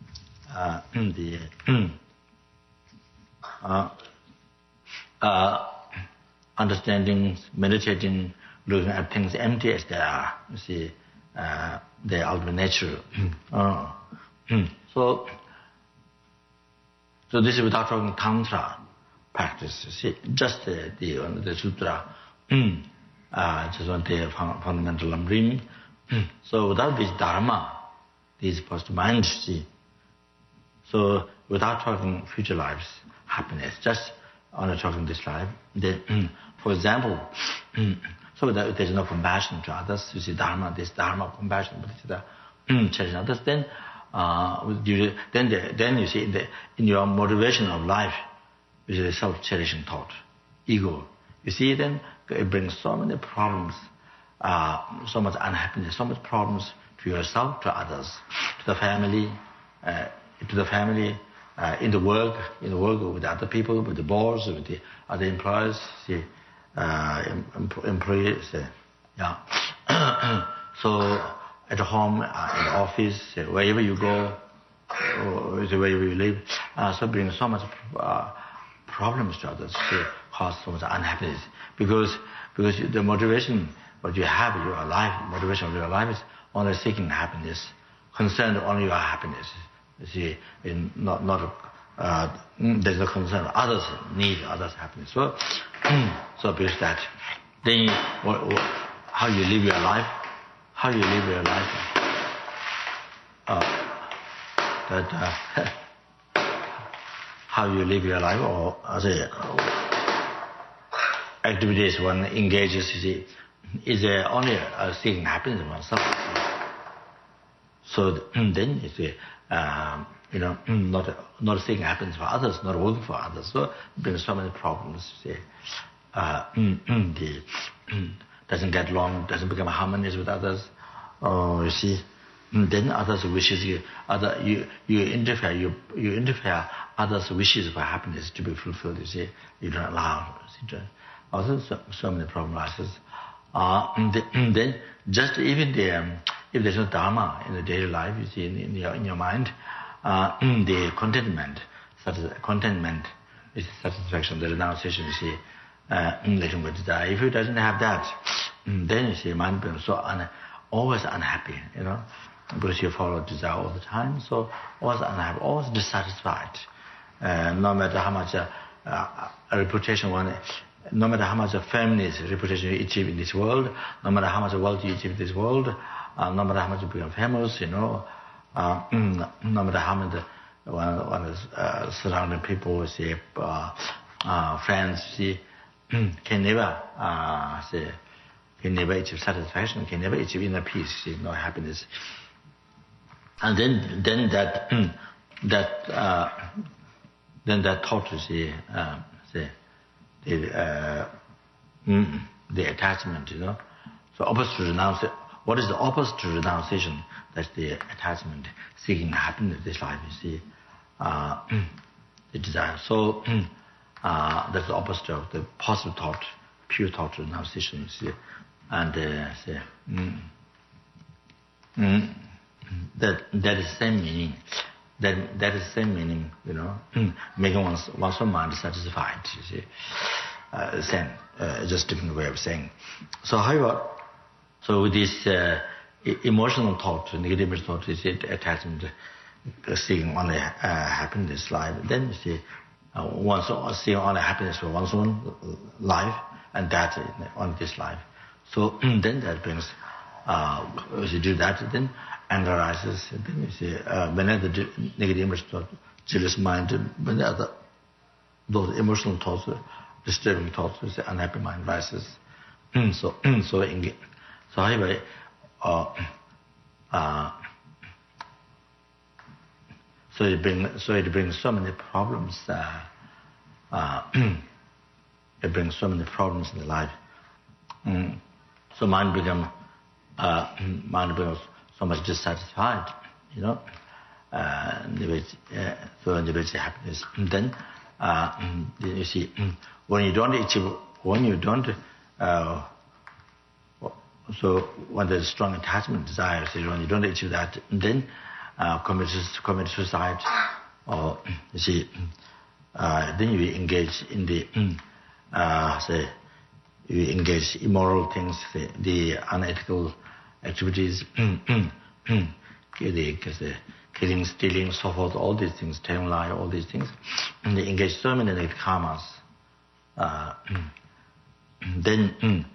understanding, meditating, looking at things empty as they are. You see, their ultimate nature. So this is without talking tantra practice. You see, just the sutra, just on the fundamental upbringing. So without this dharma, this first mind, see. So without talking future lives, happiness, just only talking this life. Then, for example, so that there's no compassion to others. You see, dharma, this dharma, compassion, cherishing others. Then, then you see in your motivation of life, which is a self-cherishing thought, ego. You see, then it brings so many problems, so much unhappiness, so much problems to yourself, to others, to the family, in the work with other people, with the boss, with the other employers, see, employees, yeah. So at home, in the office, wherever you go, or wherever you live, so bring so much problems to others, cause so much unhappiness, because the motivation what you have in your life, motivation of your life is only seeking happiness, concerned only your happiness. You see, there's no concern. Others need others' happiness. So because that, then how you live your life, how you live your life, or say activities one engages, you see, is only seeking happiness of oneself. So then you see, not seeking happiness for others, not working for others. So it brings so many problems. You see, doesn't get along, doesn't become harmonious with others. You see, then others' wishes, you interfere others' wishes for happiness to be fulfilled. You see, you don't allow. Also, so many problems arises. Then just even if there's no dharma in the daily life, you see, in your mind, the contentment is satisfaction, the renunciation, you see, letting go desire. If it doesn't have that, then you see, mind becomes so always unhappy, because you follow desire all the time, so always unhappy, always dissatisfied. No matter how much reputation no matter how much feminist reputation you achieve in this world, no matter how much wealth you achieve in this world, no matter how much you become famous, no matter how much one is surrounding people, say, friends, see, can never achieve satisfaction, can never achieve inner peace, see, no happiness. And then that thought, you see, the attachment, So opposite to renunciation. What is the opposite to renunciation? That's the attachment, seeking happiness in this life, you see, the desire. So that's the opposite of the positive thought, pure thought, renunciation, you see. And that is the same meaning. That is the same meaning, making one's own mind satisfied, you see. Same, just different way of saying. So however, with this emotional thought, negative thought, is attachment, seeking only happiness life, then you see, one's seeing only happiness for one's own life, and that on this life. So then that brings, if you do that, then anger arises, and then you see, whenever the negative image thought, jealous mind, whenever those emotional thoughts, disturbing thoughts, you see, unhappy mind rises. So however, So it brings so many problems. It brings so many problems in the life. So mind becomes so much dissatisfied, you know. So never happiness. And then you see, when you don't achieve, so when there's strong attachment, desire, so when you don't achieve that, then commit suicide, or you see, then you engage in the you engage immoral things, the unethical activities, killing, stealing, so forth, all these things, telling lie, all these things, and they engage so many negative karmas. Then,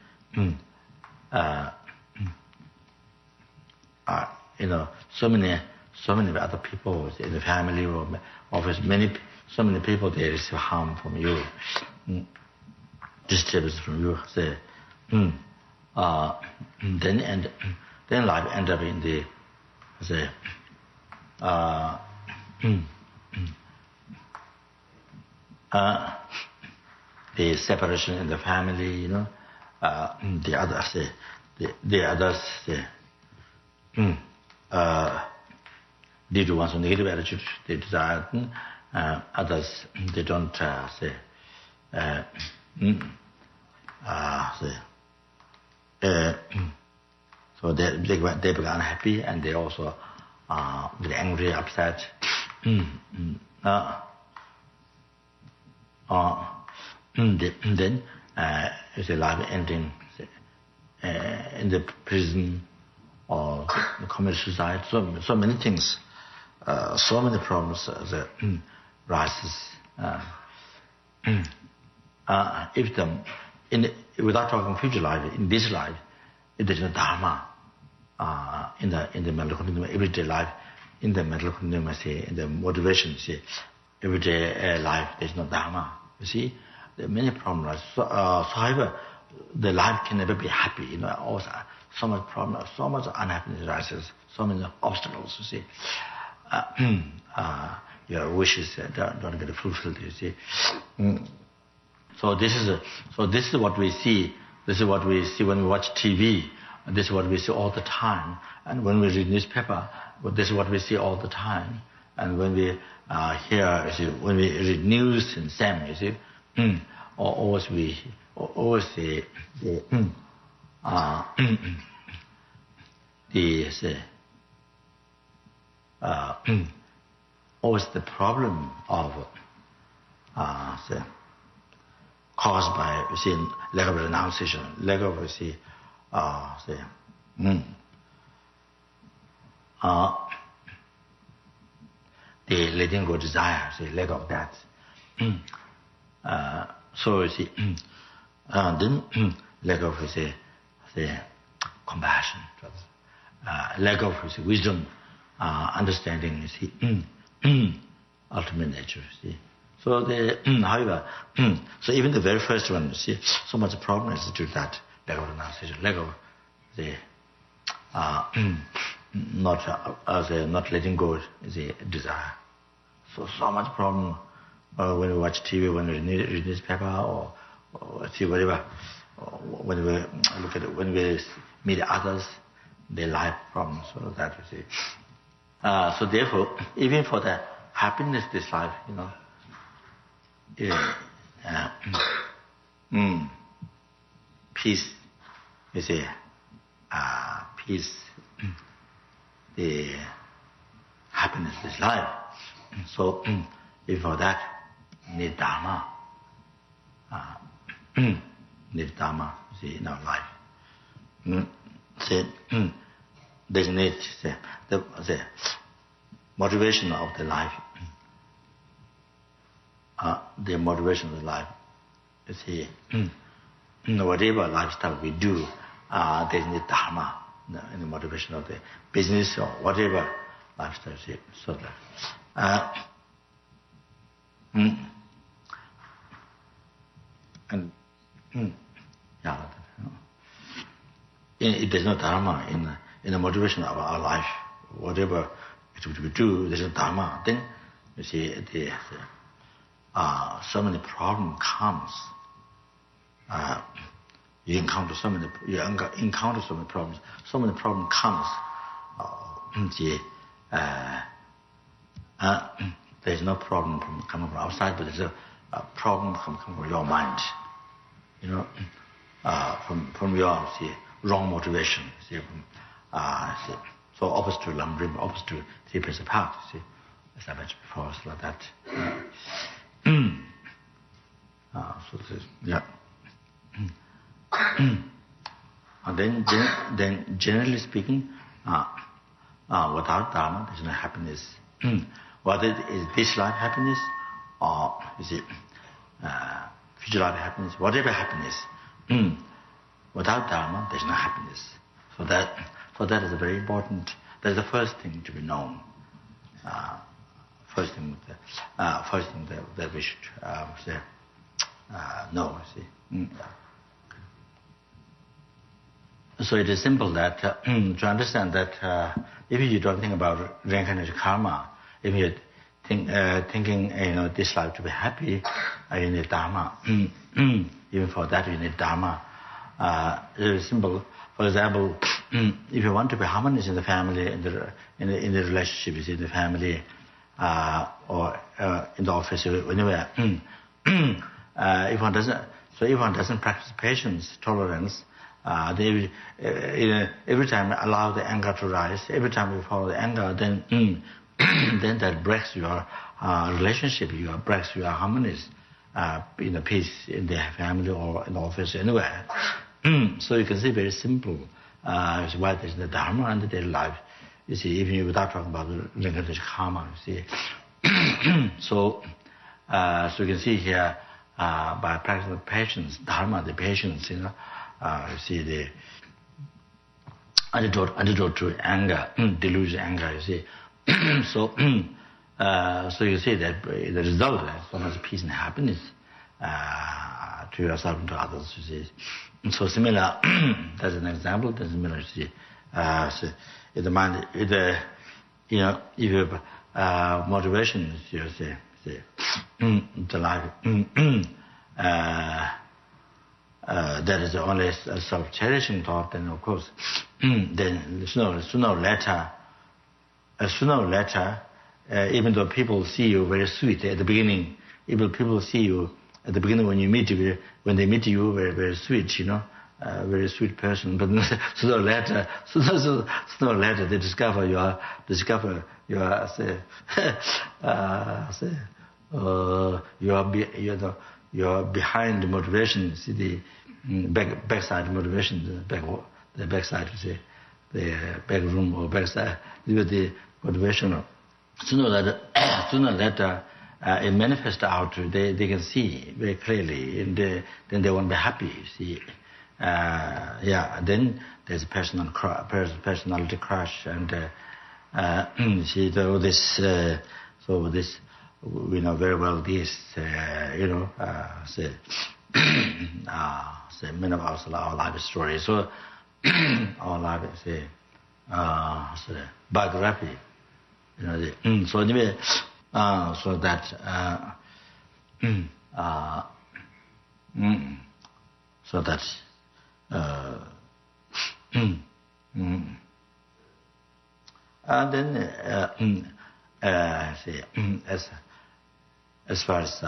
you know, so many other people in the family or office, so many people, they receive harm from you, disturbance from you. Say, then life end up in the the separation in the family, you know. The others due to one's negative attitude, they desire. Others, they don't so they become unhappy, and they also get angry, upset. Then it's a life ending in the prison or commit suicide. So many things, so many problems that rises. If without talking future life, in this life, it is no dharma. In the mental continuum, everyday life, in the mental continuum, in the motivation, everyday life, there is no dharma. You see, there are many problems. So, however, the life can never be happy. You know, also so much problem, so much unhappiness rises, so many obstacles. You see, your wishes don't get fulfilled. You see. So this is what we see. This is what we see when we watch TV. This is what we see all the time. And when we read newspaper, this is what we see all the time. And when we when we read news and same, you see, always see always the problem of caused by, you see, lack of renunciation, lack of, you see, the letting go desire, see, lack of that. So you see, then lack of, you see, compassion, lack of, you see, wisdom, understanding, you see, ultimate nature, you see. So however, so even the very first one, you see, so much problem is due to that lack of renunciation, lack of the not letting go the desire. So much problem when we watch TV, when we read newspaper, or see whatever, when we look at it, when we meet others, their life problems, so that you see. So therefore, even for the happiness this life, you know, peace, you see, peace, the happiness this life. So before that, need dharma. Need dharma, you see, in our life. There's need the motivation of the life. The motivation of the life. You see, whatever lifestyle we do, there's need dharma in the motivation of the business or whatever lifestyle. So that, and there's no dharma in the motivation of our life. Whatever to be true, this is Dharma, then you see so many problems comes. You encounter so many problems. So many problems comes. There's no problem coming from outside, but there's a problem coming from your mind. You know, from your wrong motivation. So opposite to Lam, opposite to 3 Prince apart. As I mentioned before, it's like that. So this is, yeah. And then generally speaking, without Dharma, there's no happiness. Whether it is this life happiness or is it future life happiness, whatever happiness, without Dharma, there's no happiness. So that is very important. That's the first thing to be known. First thing that we should know. So it is simple that to understand that if you don't think about reincarnation karma, if you're thinking this life to be happy, you need Dharma. Even for that you need Dharma. It is simple. For example, if you want to be harmonious in the family, in the relationships in the family, or in the office, anywhere, if one doesn't practice patience, tolerance, every time allow the anger to rise, every time you follow the anger, then then that breaks your relationship, breaks your harmonies, in the peace in the family or in the office, anywhere. So you can see very simple why there's the Dharma in the daily life. You see, even without talking about the reincarnation karma, you see. So you can see here, by practicing patience, Dharma, the patience, you see the antidote to anger, delusion, anger, you see. So you see that the result is so much peace and happiness to yourself and to others, you see. So similar, that's an example, that's similar, you see. So in the mind, if you have motivation, you see, the life, that is only a self-cherishing thought, then of course, then sooner or later, even though people see you very sweet at the beginning, even people see you at the beginning when they meet you, very, very sweet, very sweet person, but sooner or later they discover you're behind the motivation. See the backside motivation, the backside, you see, the back room or backside, with the motivation. Sooner or later, it manifests out. They can see very clearly, and then they won't be happy. You see, then there's personality crash, and see this. So this, we know very well this. Say many of our life story. So our life is biography. So anyway, so that and then as far as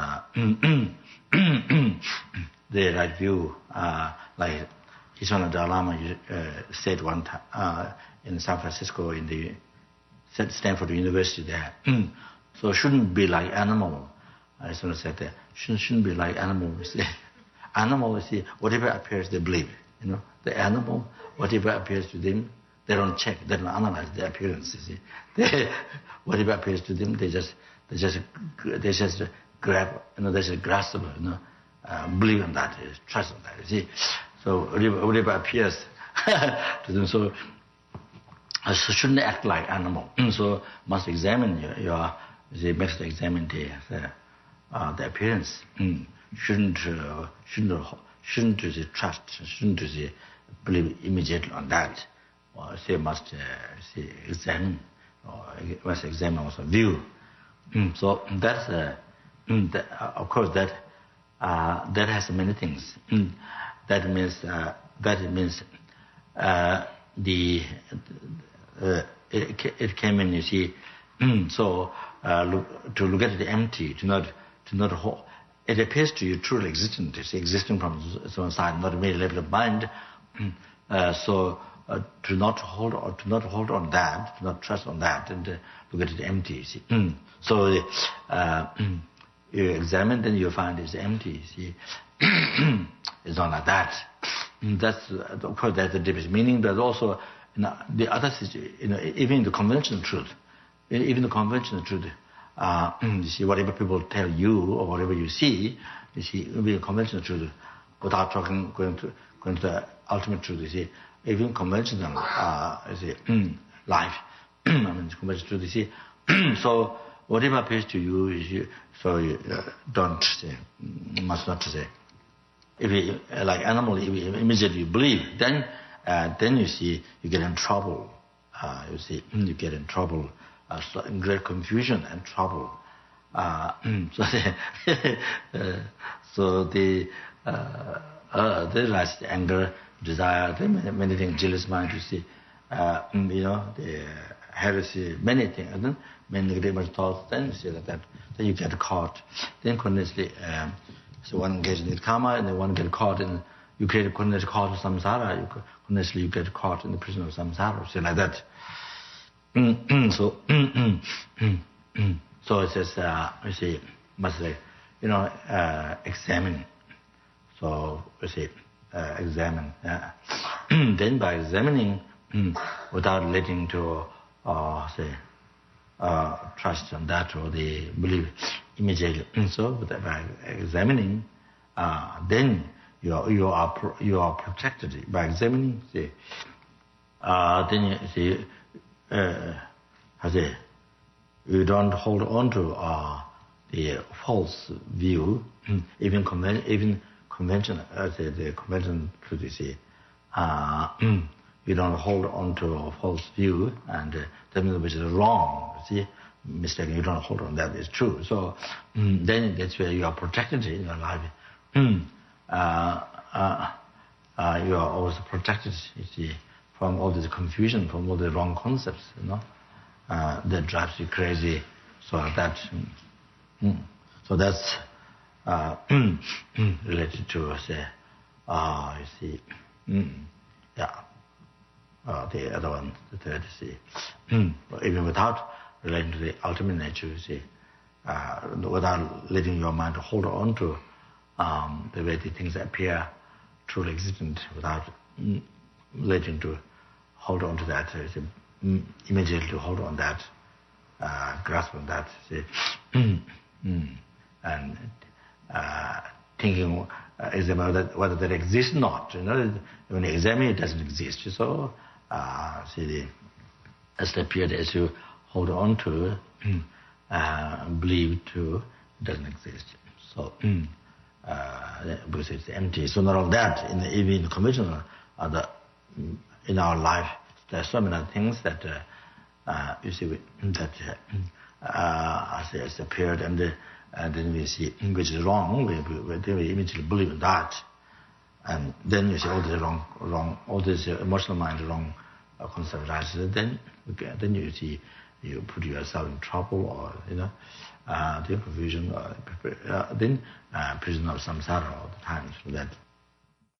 the right view, like Iswara Dalai Lama said one time in San Francisco in the Stanford University there. So shouldn't be like animal. I sort of said that shouldn't be like animal. You see, animal, you see, whatever appears they believe. The animal, whatever appears to them, they don't check, they don't analyze their appearance. You see, whatever appears to them, they just grab, they just grasp, believe in that, trust in that. You see, so whatever appears to them, so shouldn't act like animal. So must examine must examine the appearance. Shouldn't trust, shouldn't believe immediately on that. Or must examine must examine also view. So that's of course that has many things. That means it came in, you see. So to look at the empty, to not hold. It appears to you truly existent. It's existing from some side, not merely level of mind. So to not hold on that, to not trust on that, and look at it empty. You see. So you examine, then you find it's empty. You see, it's not like that. That's of course that's the deepest meaning, but also the other, even the conventional truth, you see, whatever people tell you or whatever you see, even conventional truth, without going to the ultimate truth, you see, even conventional, life, conventional truth, you see. So whatever appears to you, so you don't say, must not say. If you, like animal, if you immediately believe, then you see, you get in trouble. You see, you get in trouble. In great confusion and trouble. So the rise anger, desire, many things, jealous mind, you see, the heresy, many things, and then many negative thoughts. Then you see that then you get caught. Then continuously, so one engages in karma, and then one get caught in. You create a continuous caught of samsara. Continuously you get caught in the prison of samsara. So like that. So it says, you see, must say, examine. So you see, examine. Then by examining, without letting to trust on that or the belief immediately. So by examining, then you are protected. By examining, see, then you see. You don't hold on to the false view, even conventional, the conventional truth. You see, you don't hold on to a false view, and that means which is wrong. You see, mistaken. You don't hold on that is true. So then that's where you are protected in your life. You are always protected. You see. From all this confusion, from all the wrong concepts, that drives you crazy. So that's related to say, you see, the other one, the third, you see, even without relating to the ultimate nature, you see, without letting your mind hold on to the way the things appear truly existent, without letting to hold on to that, immediately hold on that, grasp on that, see, and thinking whether that exists or not. When you examine, it doesn't exist. So, see, as the period as you hold on to, believe to, it doesn't exist. So, because it's empty. So not only that, even in the conventional, in our life, there are so many things that you see that as appeared, and then we see which is wrong. We immediately believe in that, and then you see all the wrong, all this emotional mind wrong concept arises. Then you see you put yourself in trouble, or the confusion, then prison of samsara all the time. So that.